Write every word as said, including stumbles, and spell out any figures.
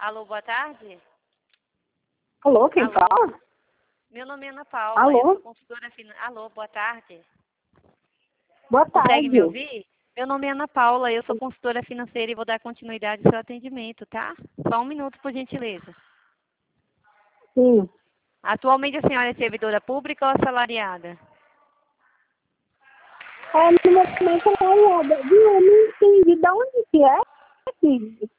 Alô, boa tarde. Alô, quem Alô? fala? Meu nome é Ana Paula, Alô? eu sou consultora financeira. Alô, boa tarde. Boa Consegue me tarde. ouvir? Meu nome é Ana Paula, eu sou consultora financeira e vou dar continuidade ao seu atendimento, tá? Só um minuto, por gentileza. Sim. Atualmente a senhora é servidora pública ou assalariada? É, no momento ela é, viu? Eu não entendi de onde que é.